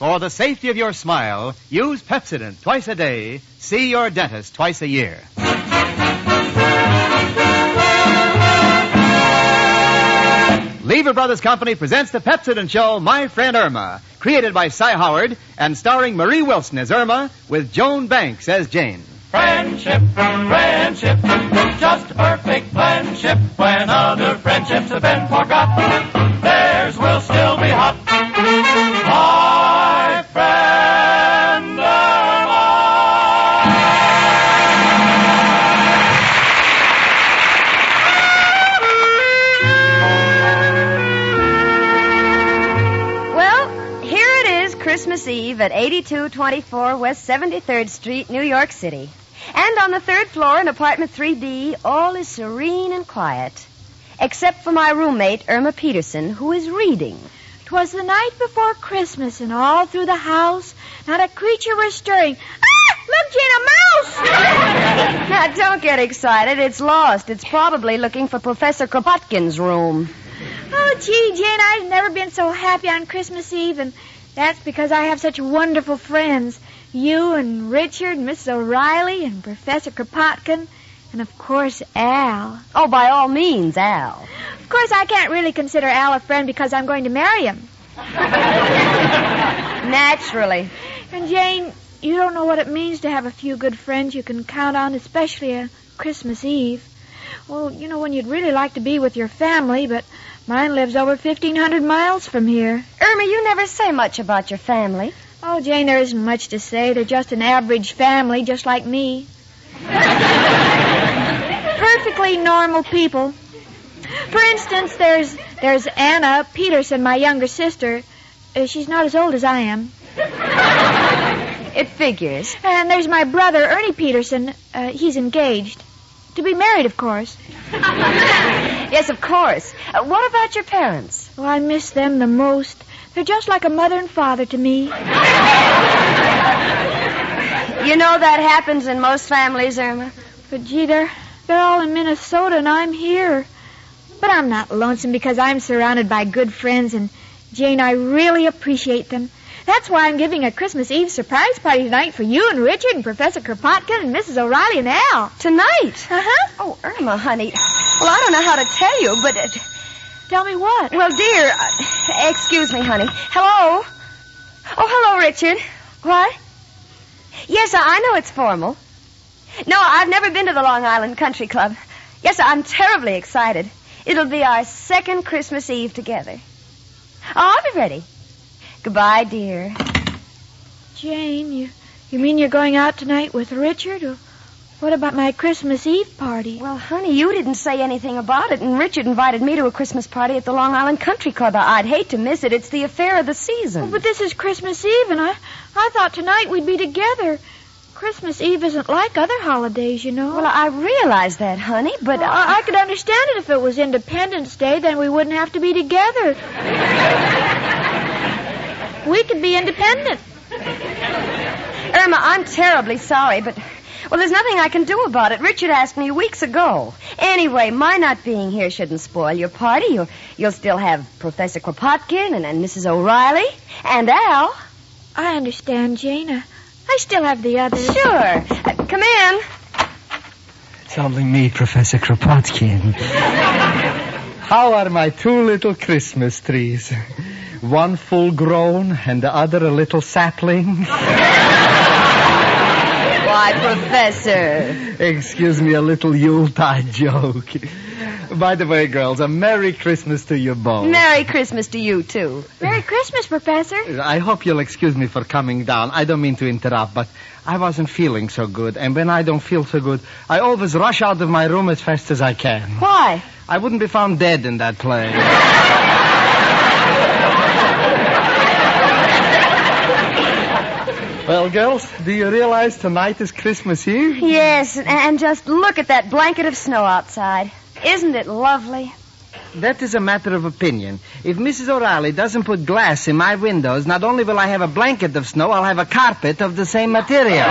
For the safety of your smile, use Pepsodent twice a day. See your dentist twice a year. Lever Brothers Company presents the Pepsodent Show, My Friend Irma, created by Cy Howard and starring Marie Wilson as Irma with Joan Banks as Jane. Friendship, friendship, just a perfect friendship. When other friendships have been forgot, theirs will still be hot. My friend Irma. Well, here it is, Christmas Eve at 8224 West 73rd Street, New York City. And on the third floor in apartment 3D, all is serene and quiet. Except for my roommate, Irma Peterson, who is reading. 'Twas the night before Christmas, and all through the house, not a creature was stirring. Ah! Look, Jane, a mouse! Now, don't get excited. It's lost. It's probably looking for Professor Kropotkin's room. Oh, gee, Jane, I've never been so happy on Christmas Eve, and that's because I have such wonderful friends. You and Richard and Mrs. O'Reilly and Professor Kropotkin and, of course, Al. Oh, by all means, Al. Of course, I can't really consider Al a friend because I'm going to marry him. Naturally. And, Jane, you don't know what it means to have a few good friends you can count on, especially a Christmas Eve. Well, you know, when you'd really like to be with your family, but mine lives over 1,500 miles from here. Irma, you never say much about your family. Oh, Jane, there isn't much to say. They're just an average family, just like me. Perfectly normal people. For instance, there's Anna Peterson, my younger sister. She's not as old as I am. It figures. And there's my brother, Ernie Peterson. He's engaged. To be married, of course. Yes, of course. What about your parents? Oh, I miss them the most. They're just like a mother and father to me. You know that happens in most families, Irma. But, gee, they're all in Minnesota, and I'm here. But I'm not lonesome because I'm surrounded by good friends, and, Jane, I really appreciate them. That's why I'm giving a Christmas Eve surprise party tonight for you and Richard and Professor Kropotkin and Mrs. O'Reilly and Al. Tonight? Uh-huh. Oh, Irma, honey. Well, I don't know how to tell you, but... Tell me what? Well, dear, excuse me, honey. Hello? Oh, hello, Richard. What? Yes, I know it's formal. No, I've never been to the Long Island Country Club. Yes, I'm terribly excited. It'll be our second Christmas Eve together. Oh, I'll be ready. Goodbye, dear. Jane, you mean you're going out tonight with Richard? Or what about my Christmas Eve party? Well, honey, you didn't say anything about it, and Richard invited me to a Christmas party at the Long Island Country Club. I'd hate to miss it. It's the affair of the season. Oh, but this is Christmas Eve, and I thought tonight we'd be together. Christmas Eve isn't like other holidays, you know. Well, I realize that, honey, but... Well, I could understand it if it was Independence Day, then we wouldn't have to be together. We could be independent. Irma, I'm terribly sorry, but... Well, there's nothing I can do about it. Richard asked me weeks ago. Anyway, my not being here shouldn't spoil your party. You'll still have Professor Kropotkin and Mrs. O'Reilly and Al. I understand, Jane. I still have the others. Sure. Come in. It's only me, Professor Kropotkin. How are my two little Christmas trees? One full grown and the other a little sapling. Why, Professor. Excuse me, a little Yuletide joke. By the way, girls, a Merry Christmas to you both. Merry Christmas to you, too. Merry Christmas, Professor. I hope you'll excuse me for coming down. I don't mean to interrupt, but I wasn't feeling so good. And when I don't feel so good, I always rush out of my room as fast as I can. Why? I wouldn't be found dead in that play. Well, girls, do you realize tonight is Christmas Eve? Yes, and just look at that blanket of snow outside. Isn't it lovely? That is a matter of opinion. If Mrs. O'Reilly doesn't put glass in my windows, not only will I have a blanket of snow, I'll have a carpet of the same material.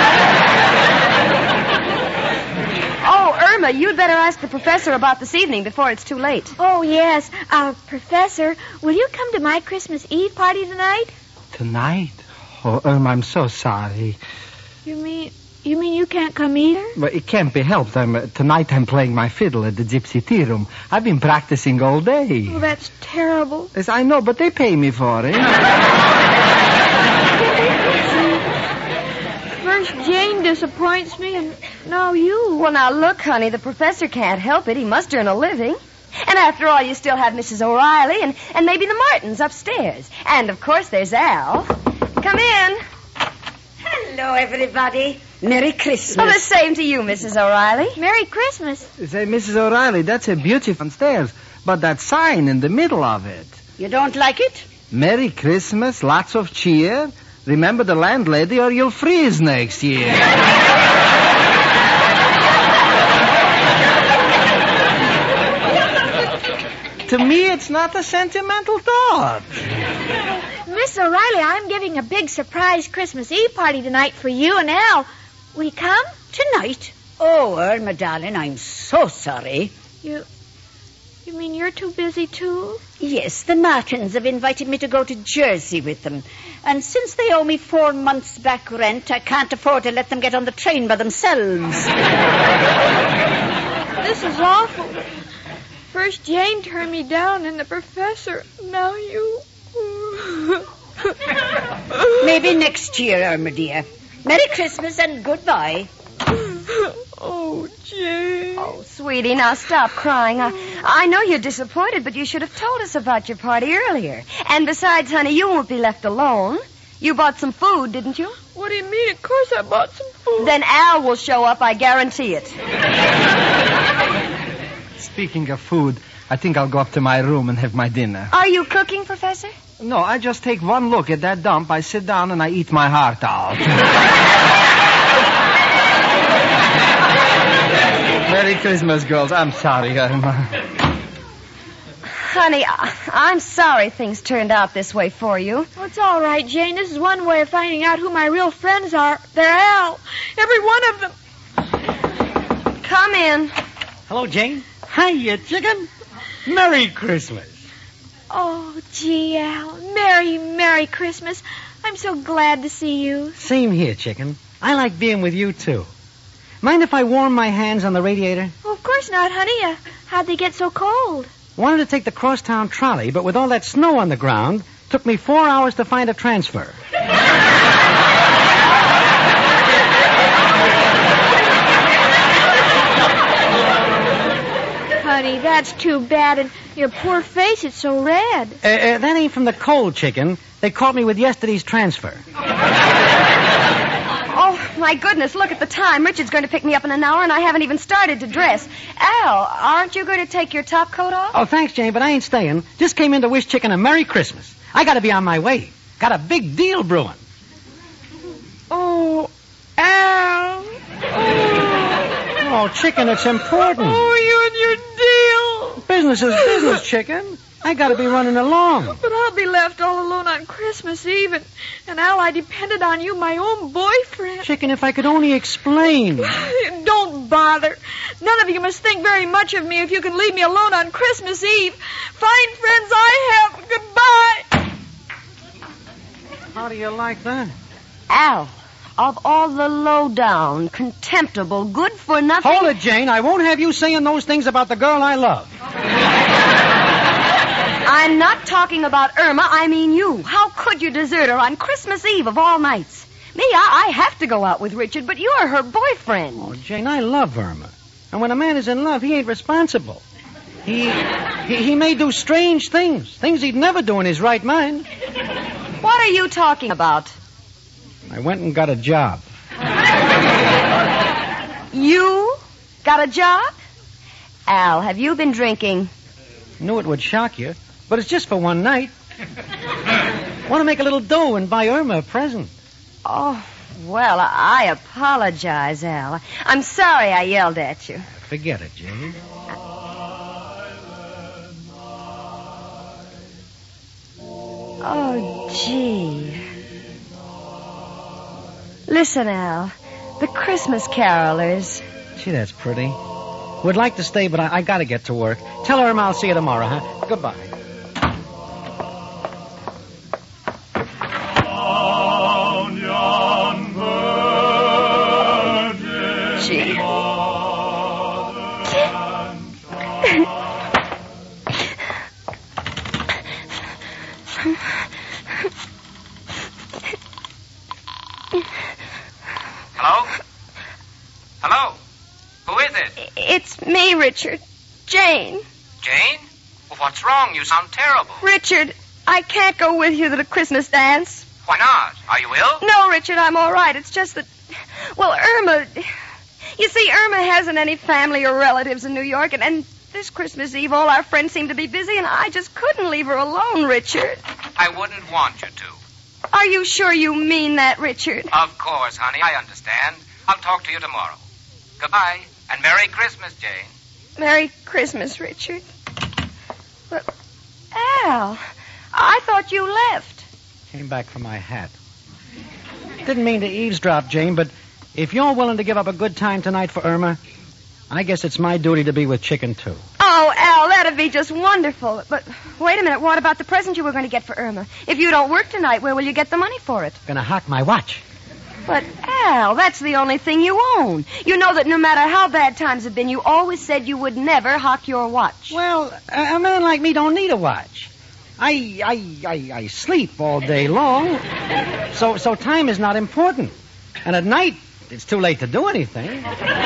Oh, Irma, you'd better ask the professor about this evening before it's too late. Oh, yes. Professor, will you come to my Christmas Eve party tonight? Tonight? Oh, Irma, I'm so sorry. You mean you can't come either? But it can't be helped. Tonight I'm playing my fiddle at the Gypsy Tea Room. I've been practicing all day. Oh, that's terrible. Yes, I know, but they pay me for it. First Jane disappoints me, and now you. Well, now look, honey, the professor can't help it. He must earn a living. And after all, you still have Mrs. O'Reilly and maybe the Martins upstairs. And, of course, there's Al. Come in. Hello, everybody. Merry Christmas. Well, the same to you, Mrs. O'Reilly. Merry Christmas. Say, Mrs. O'Reilly, that's a beautiful stairs, but that sign in the middle of it. You don't like it? Merry Christmas, lots of cheer. Remember the landlady or you'll freeze next year. To me, it's not a sentimental thought. Miss O'Reilly, I'm giving a big surprise Christmas Eve party tonight for you and Al. Will you come? Tonight? Oh, Irma, darling, I'm so sorry. You mean you're too busy, too? Yes, the Martins have invited me to go to Jersey with them. And since they owe me 4 months back rent, I can't afford to let them get on the train by themselves. This is awful. First Jane turned me down, and the professor. Now you. Maybe next year, Irma, dear. Merry Christmas and goodbye. Oh, Jane. Oh, sweetie, now stop crying. I know you're disappointed, but you should have told us about your party earlier. And besides, honey, you won't be left alone. You bought some food, didn't you? What do you mean? Of course I bought some food. Then Al will show up, I guarantee it. Speaking of food, I think I'll go up to my room and have my dinner. Are you cooking, Professor? No, I just take one look at that dump, I sit down, and I eat my heart out. Merry Christmas, girls. I'm sorry, Irma. Honey, I'm sorry things turned out this way for you. Oh, it's all right, Jane. This is one way of finding out who my real friends are. They're Al. Every one of them. Come in. Hello, Jane. Hiya, chicken. Merry Christmas. Oh, gee, Al. Merry Christmas. I'm so glad to see you. Same here, chicken. I like being with you, too. Mind if I warm my hands on the radiator? Oh, of course not, honey. How'd they get so cold? Wanted to take the crosstown trolley, but with all that snow on the ground, took me 4 hours to find a transfer. Honey, that's too bad, and your poor face is so red. That ain't from the cold, chicken. They caught me with yesterday's transfer. Oh, my goodness, look at the time. Richard's going to pick me up in an hour, and I haven't even started to dress. Al, aren't you going to take your top coat off? Oh, thanks, Jane, but I ain't staying. Just came in to wish chicken a Merry Christmas. I gotta be on my way. Got a big deal brewing. Oh, Al. Oh, chicken, it's important. Oh, you and your deal. Business is business, chicken. I gotta be running along. But I'll be left all alone on Christmas Eve, and Al, I depended on you, my own boyfriend. Chicken, if I could only explain. Don't bother. None of you must think very much of me if you can leave me alone on Christmas Eve. Fine friends I have. Goodbye. How do you like that? Al, of all the low-down, contemptible, good-for-nothing... Hold it, Jane. I won't have you saying those things about the girl I love. I'm not talking about Irma, I mean you. How could you desert her on Christmas Eve of all nights? Me, I have to go out with Richard, but you're her boyfriend. Oh, Jane, I love Irma. And when a man is in love, he ain't responsible. He may do strange things he'd never do in his right mind. What are you talking about? I went and got a job. You got a job? Al, have you been drinking? Knew it would shock you, but it's just for one night. Want to make a little dough and buy Irma a present. Oh, well, I apologize, Al. I'm sorry I yelled at you. Forget it, Jane. Oh, gee. Listen, Al. The Christmas carolers. Gee, that's pretty. Would like to stay, but I gotta get to work. Tell her I'll see you tomorrow, huh? Goodbye. Hello? Hello? Who is it? It's me, Richard. Jane. Jane? Well, what's wrong? You sound terrible. Richard, I can't go with you to the Christmas dance. Why not? Are you ill? No, Richard, I'm all right. It's just that, well, Irma... You see, Irma hasn't any family or relatives in New York, and this Christmas Eve, all our friends seem to be busy, and I just couldn't leave her alone, Richard. I wouldn't want you to. Are you sure you mean that, Richard? Of course, honey. I understand. I'll talk to you tomorrow. Goodbye, and Merry Christmas, Jane. Merry Christmas, Richard. But, Al, I thought you left. Came back for my hat. Didn't mean to eavesdrop, Jane, but if you're willing to give up a good time tonight for Irma, I guess it's my duty to be with Chicken, too. Oh, Al, that'd be just wonderful. But wait a minute. What about the present you were going to get for Irma? If you don't work tonight, where will you get the money for it? Gonna hock my watch. But, Al, that's the only thing you own. You know that no matter how bad times have been, you always said you would never hock your watch. Well, a man like me don't need a watch. I sleep all day long, so time is not important. And at night, it's too late to do anything.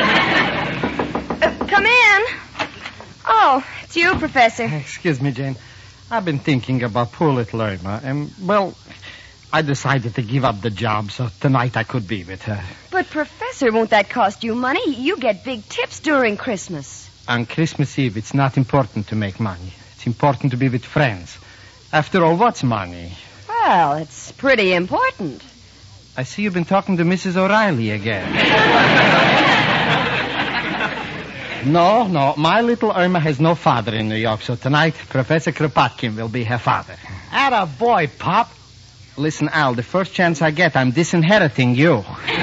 Come in. Oh, it's you, Professor. Excuse me, Jane. I've been thinking about poor little Irma, and, well, I decided to give up the job so tonight I could be with her. But, Professor, won't that cost you money? You get big tips during Christmas. On Christmas Eve, it's not important to make money. It's important to be with friends. After all, what's money? Well, it's pretty important. I see you've been talking to Mrs. O'Reilly again. No, my little Irma has no father in New York, so tonight Professor Kropotkin will be her father. Atta boy, Pop. Listen, Al, the first chance I get, I'm disinheriting you.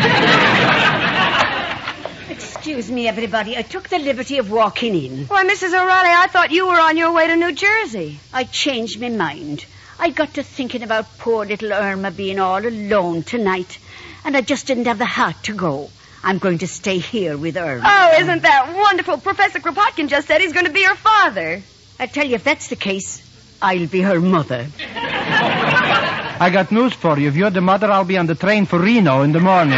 Excuse me, everybody. I took the liberty of walking in. Why, Mrs. O'Reilly, I thought you were on your way to New Jersey. I changed my mind. I got to thinking about poor little Irma being all alone tonight, and I just didn't have the heart to go. I'm going to stay here with Irma. Oh, isn't that wonderful? Professor Kropotkin just said he's going to be her father. I tell you, if that's the case, I'll be her mother. I got news for you. If you're the mother, I'll be on the train for Reno in the morning.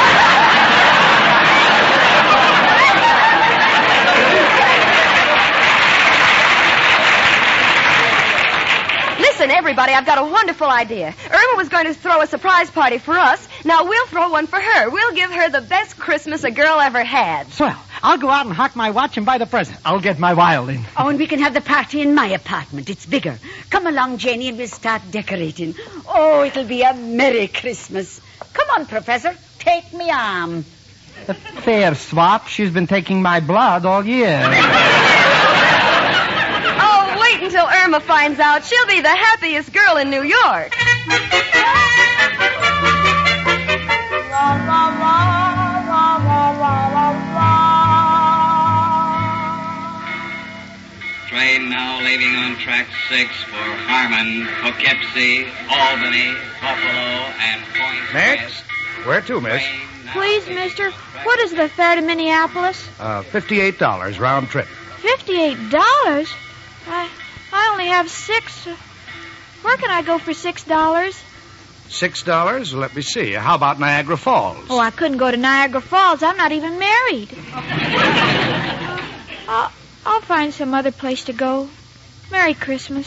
Listen, everybody, I've got a wonderful idea. Irma was going to throw a surprise party for us. Now we'll throw one for her. We'll give her the best Christmas a girl ever had. Swell. I'll go out and hock my watch and buy the present. I'll get my violin. Oh, and we can have the party in my apartment. It's bigger. Come along, Janie, and we'll start decorating. Oh, it'll be a Merry Christmas. Come on, Professor. Take me arm. A fair swap. She's been taking my blood all year. Oh, wait until Irma finds out. She'll be the happiest girl in New York. Train now leaving on track 6 for Harmon, Poughkeepsie, Albany, Buffalo, and Point Next? West. Where to, miss? Please, mister, what is the fare to Minneapolis? $58 round trip. $58? I only have $6. Where can I go for $6? $6? Let me see. How about Niagara Falls? Oh, I couldn't go to Niagara Falls. I'm not even married. I'll find some other place to go. Merry Christmas.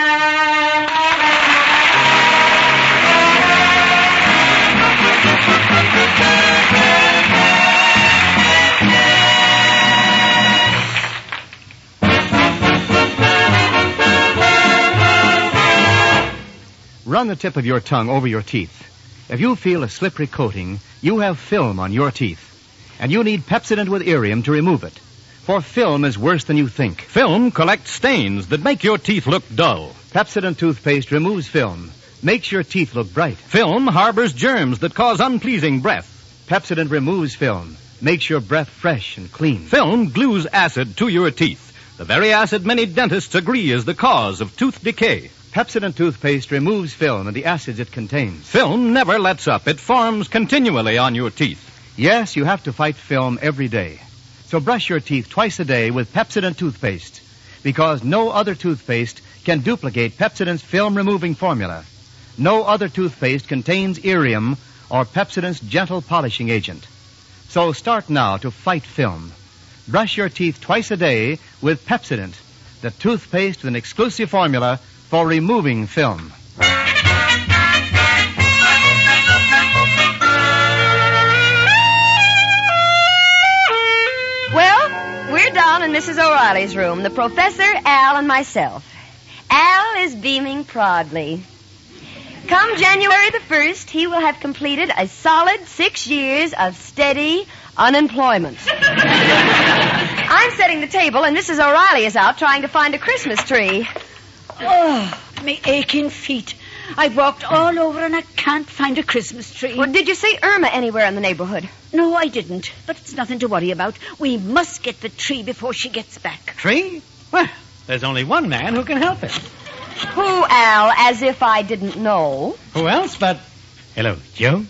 Run the tip of your tongue over your teeth. If you feel a slippery coating, you have film on your teeth. And you need Pepsodent with Irium to remove it. For film is worse than you think. Film collects stains that make your teeth look dull. Pepsodent toothpaste removes film, makes your teeth look bright. Film harbors germs that cause unpleasing breath. Pepsodent removes film, makes your breath fresh and clean. Film glues acid to your teeth. The very acid many dentists agree is the cause of tooth decay. Pepsodent toothpaste removes film and the acids it contains. Film never lets up. It forms continually on your teeth. Yes, you have to fight film every day. So brush your teeth twice a day with Pepsodent toothpaste, because no other toothpaste can duplicate Pepsodent's film-removing formula. No other toothpaste contains Irium or Pepsodent's gentle polishing agent. So start now to fight film. Brush your teeth twice a day with Pepsodent, the toothpaste with an exclusive formula for removing film. Well, we're down in Mrs. O'Reilly's room, the professor, Al, and myself. Al is beaming proudly. Come January the 1st, he will have completed a solid 6 years of steady unemployment. I'm setting the table, and Mrs. O'Reilly is out trying to find a Christmas tree. Oh, my aching feet. I've walked all over and I can't find a Christmas tree. Well, did you see Irma anywhere in the neighborhood? No, I didn't. But it's nothing to worry about. We must get the tree before she gets back. Tree? Well, there's only one man who can help it. Who, Al? As if I didn't know. Who else but... Hello, Joe?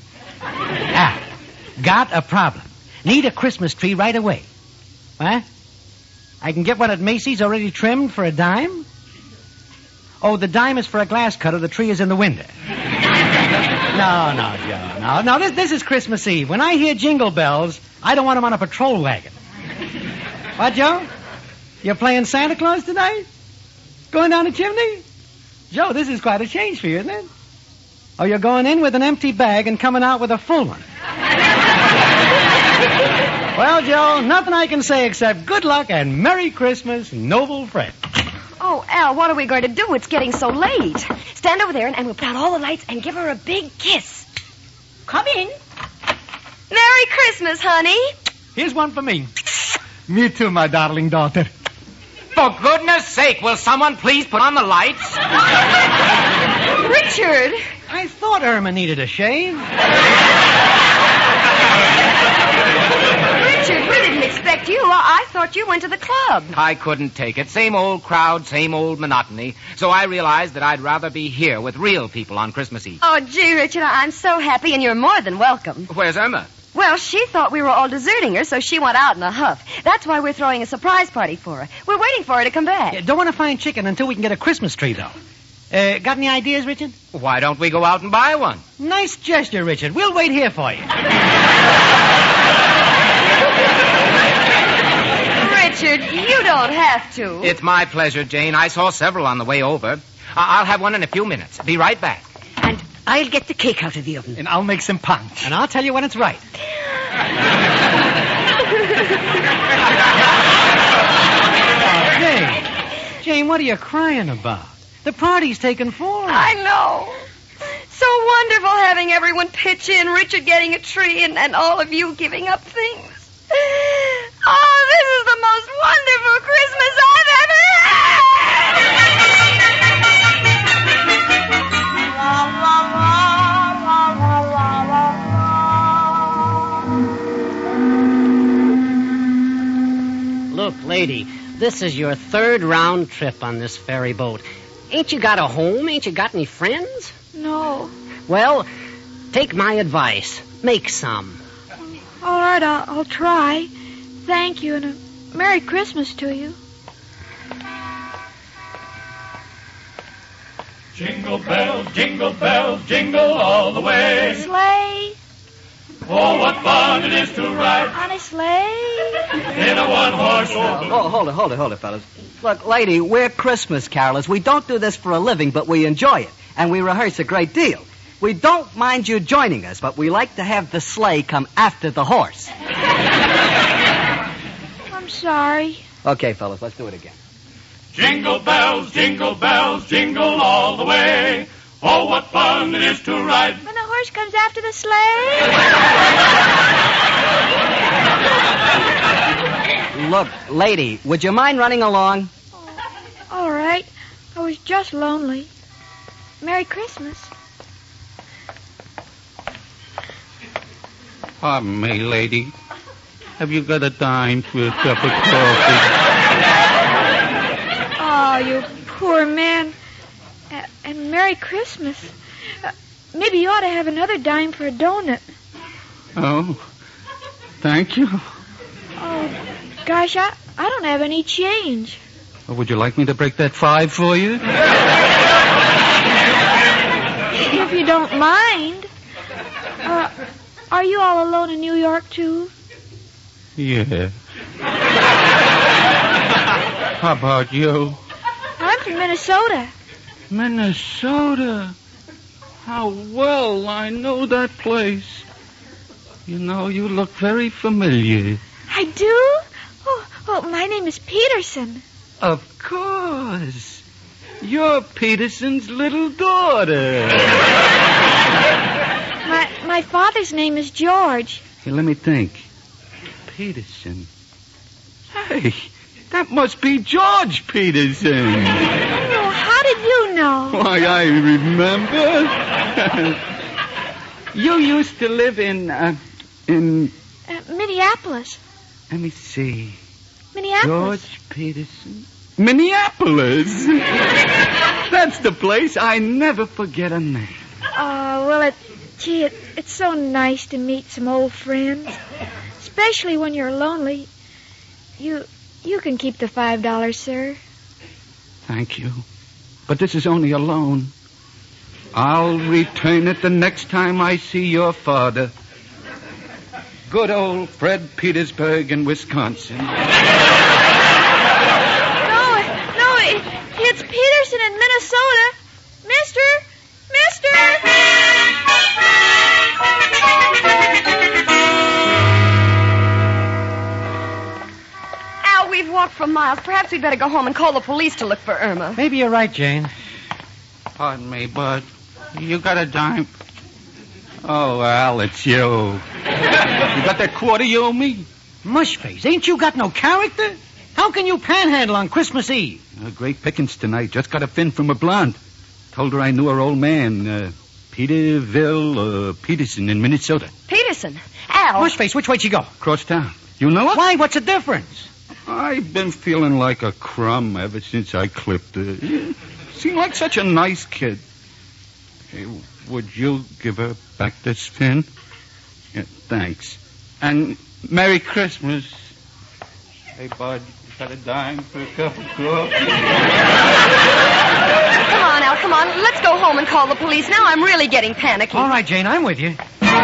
Got a problem. Need a Christmas tree right away. What? I can get one at Macy's already trimmed for $10? Oh, the dime is for a glass cutter. The tree is in the window. No, Joe. No, this is Christmas Eve. When I hear jingle bells, I don't want them on a patrol wagon. What, Joe? You're playing Santa Claus tonight? Going down the chimney? Joe, this is quite a change for you, isn't it? Oh, you're going in with an empty bag and coming out with a full one. Well, Joe, nothing I can say except good luck and Merry Christmas, noble friend. Oh, Al, what are we going to do? It's getting so late. Stand over there and we'll put out all the lights and give her a big kiss. Come in. Merry Christmas, honey. Here's one for me. Me too, my darling daughter. For goodness sake, will someone please put on the lights? Richard. I thought Irma needed a shave. Richard, we didn't expect you. I thought you went to the club. I couldn't take it. Same old crowd, same old monotony. So I realized that I'd rather be here with real people on Christmas Eve. Oh, gee, Richard, I'm so happy, and you're more than welcome. Where's Irma? Well, she thought we were all deserting her, so she went out in a huff. That's why we're throwing a surprise party for her. We're waiting for her to come back. Don't want to find chicken until we can get a Christmas tree, though. Got any ideas, Richard? Why don't we go out and buy one? Nice gesture, Richard. We'll wait here for you. Richard, you don't have to. It's my pleasure, Jane. I saw several on the way over. I'll have one in a few minutes. Be right back. And I'll get the cake out of the oven. And I'll make some punch. And I'll tell you when it's right. Jane, what are you crying about? The party's taken form. I know. So wonderful having everyone pitch in, Richard getting a tree, and all of you giving up things. Oh, this is the most wonderful Christmas I've ever had. Look, lady, this is your third round trip on this ferry boat. Ain't you got a home? Ain't you got any friends? No. Well, take my advice. Make some. All right, I'll try. Thank you, and a Merry Christmas to you. Jingle bells, jingle all the way. Sleigh. Oh, what fun it is to ride On a sleigh. in a one-horse open. Oh, hold it, fellas. Look, lady, we're Christmas carolers. We don't do this for a living, but we enjoy it. And we rehearse a great deal. We don't mind you joining us, but we like to have the sleigh come after the horse. I'm sorry. Okay, fellas, let's do it again. Jingle bells, jingle all the way. Oh, what fun it is to ride. When the horse comes after the sleigh. Look, lady, would you mind running along? All right. I was just lonely. Merry Christmas. Pardon me, lady. Have you got a dime for a cup of coffee? Oh, you poor man. And Merry Christmas. Maybe you ought to have another dime for a donut. Oh, thank you. Oh, gosh, I don't have any change. Well, would you like me to break that 5 for you? If you don't mind. Are you all alone in New York, too? Yeah. How about you? I'm from Minnesota. Minnesota. How well I know that place. You know, you look very familiar. I do? Oh, my name is Peterson. Of course. You're Peterson's little daughter. My father's name is George. Hey, let me think. Peterson. Hey, that must be George Peterson. Oh, how did you know? Why, I remember. You used to live in Minneapolis. Let me see. Minneapolis. George Peterson. Minneapolis. That's the place. I never forget a name. Oh, well, it's so nice to meet some old friends. Especially when you're lonely. You can keep the $5, sir. Thank you. But this is only a loan. I'll return it the next time I see your father. Good old Fred Petersburg in Wisconsin. No, it's Peterson in Minnesota. Mister! Al, we've walked for miles. Perhaps we'd better go home and call the police to look for Irma. Maybe you're right, Jane. Pardon me, Bud. You got a dime? Oh, Al, it's you. You got that quarter you owe me? Mushface, ain't you got no character? How can you panhandle on Christmas Eve? Great pickings tonight. Just got a fin from a blonde. Told her I knew her old man, Peterson in Minnesota. Peterson? Al. Mushface, which way'd she go? Across town. You know her? Why, what's the difference? I've been feeling like a crumb ever since I clipped her. Seemed like such a nice kid. Hey, would you give her back this fin? Yeah, thanks. And Merry Christmas. Hey, Bud, you got a dime for a cup of coffee? Come on, Al, come on. Let's go home and call the police. Now I'm really getting panicky. All right, Jane, I'm with you.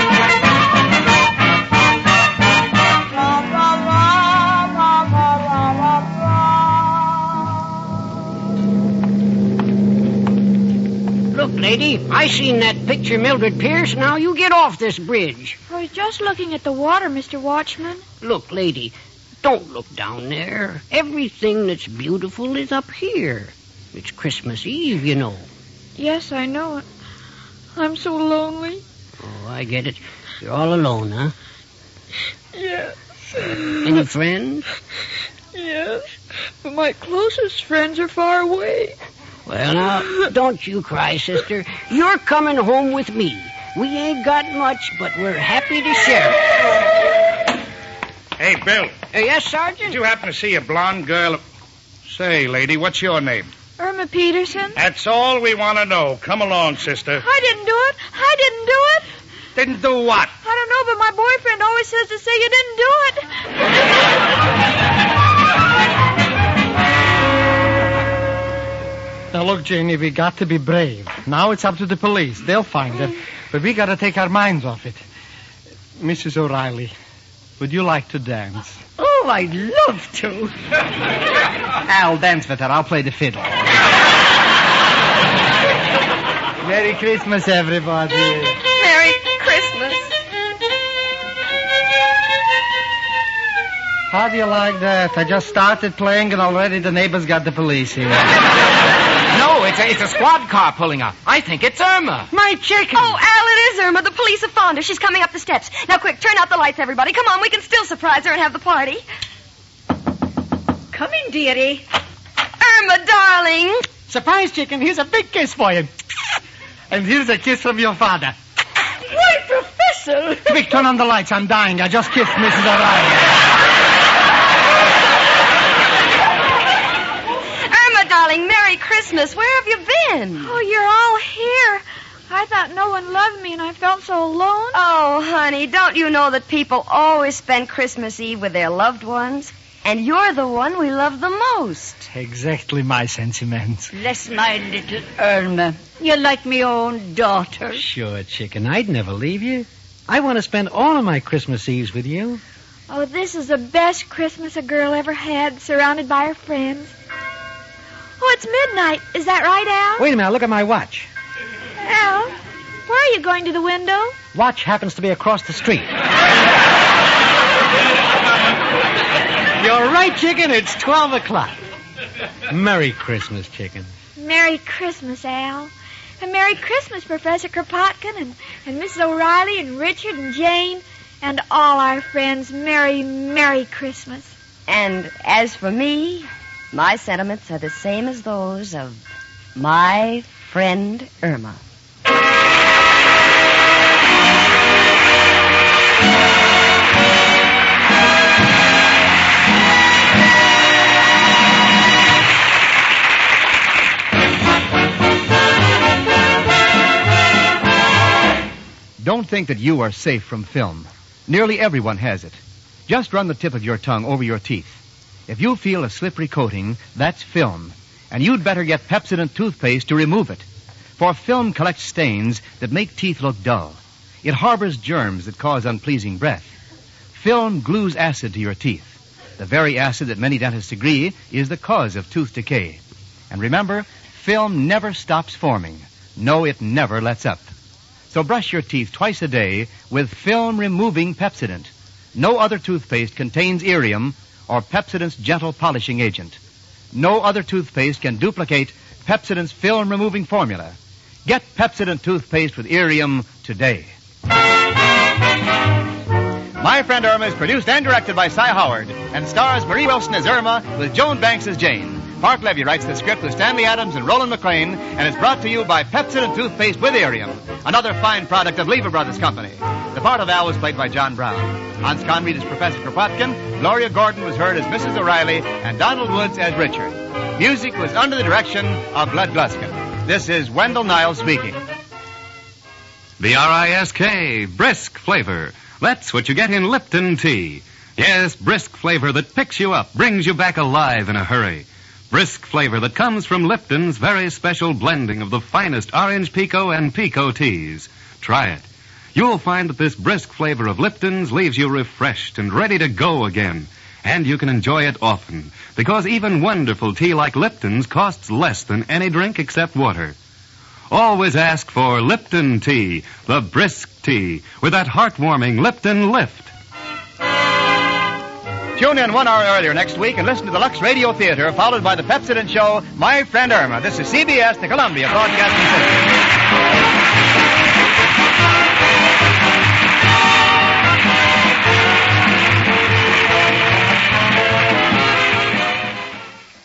Look, lady, I seen that picture Mildred Pierce. Now you get off this bridge. I was just looking at the water, Mr. Watchman. Look, lady, don't look down there. Everything that's beautiful is up here. It's Christmas Eve, you know. Yes, I know it. I'm so lonely. Oh, I get it. You're all alone, huh? Yes. Any friends? Yes, but my closest friends are far away. Well, now, don't you cry, sister. You're coming home with me. We ain't got much, but we're happy to share it. Hey, Bill. Yes, Sergeant? Did you happen to see a blonde girl? Say, lady, what's your name? Irma Peterson. That's all we want to know. Come along, sister. I didn't do it. Didn't do what? I don't know, but my boyfriend always says to say you didn't do it. Now, look, Janie, we got to be brave. Now it's up to the police. They'll find her. But we got to take our minds off it. Mrs. O'Reilly, would you like to dance? Oh, I'd love to. I'll dance with her. I'll play the fiddle. Merry Christmas, everybody. Merry Christmas. How do you like that? I just started playing and already the neighbors got the police here. No, it's a squad car pulling up. I think it's Irma. My chicken. Oh, Al, it is Irma. The police have found her. She's coming up the steps. Now, quick, turn out the lights, everybody. Come on, we can still surprise her and have the party. Come in, dearie. Irma, darling. Surprise, chicken. Here's a big kiss for you. And here's a kiss from your father. Why, Professor? Quick, turn on the lights. I'm dying. I just kissed Mrs. O'Reilly. Darling, Merry Christmas. Where have you been? Oh, you're all here. I thought no one loved me, and I felt so alone. Oh, honey, don't you know that people always spend Christmas Eve with their loved ones? And you're the one we love the most. Exactly my sentiments. Bless my little Irma. You're like my own daughter. Sure, chicken. I'd never leave you. I want to spend all of my Christmas Eves with you. Oh, this is the best Christmas a girl ever had, surrounded by her friends. Oh, it's midnight. Is that right, Al? Wait a minute, look at my watch. Al, where are you going to the window? Watch happens to be across the street. You're right, Chicken. It's 12 o'clock. Merry Christmas, Chicken. Merry Christmas, Al. And Merry Christmas, Professor Kropotkin and Mrs. O'Reilly and Richard and Jane and all our friends. Merry, Merry Christmas. And as for me, my sentiments are the same as those of my friend Irma. Don't think that you are safe from film. Nearly everyone has it. Just run the tip of your tongue over your teeth. If you feel a slippery coating, that's film. And you'd better get Pepsodent toothpaste to remove it. For film collects stains that make teeth look dull. It harbors germs that cause unpleasing breath. Film glues acid to your teeth. The very acid that many dentists agree is the cause of tooth decay. And remember, film never stops forming. No, it never lets up. So brush your teeth twice a day with film-removing Pepsodent. No other toothpaste contains irium or Pepsodent's gentle polishing agent. No other toothpaste can duplicate Pepsodent's film-removing formula. Get Pepsodent toothpaste with irium today. My Friend Irma is produced and directed by Cy Howard and stars Marie Wilson as Irma with Joan Banks as Jane. Park Levy writes the script with Stanley Adams and Roland McClain, and is brought to you by Pepsodent toothpaste with irium, another fine product of Lever Brothers Company. The part of Al was played by John Brown. Hans Conried as Professor Kropotkin, Gloria Gordon was heard as Mrs. O'Reilly, and Donald Woods as Richard. Music was under the direction of Bud Gluskin. This is Wendell Niles speaking. B-R-I-S-K, brisk flavor. That's what you get in Lipton tea. Yes, brisk flavor that picks you up, brings you back alive in a hurry. Brisk flavor that comes from Lipton's very special blending of the finest orange pekoe and pekoe teas. Try it. You'll find that this brisk flavor of Lipton's leaves you refreshed and ready to go again. And you can enjoy it often, because even wonderful tea like Lipton's costs less than any drink except water. Always ask for Lipton tea, the brisk tea, with that heartwarming Lipton lift. Tune in 1 hour earlier next week and listen to the Lux Radio Theater, followed by the Pepsodent show, My Friend Irma. This is CBS, the Columbia Broadcasting System.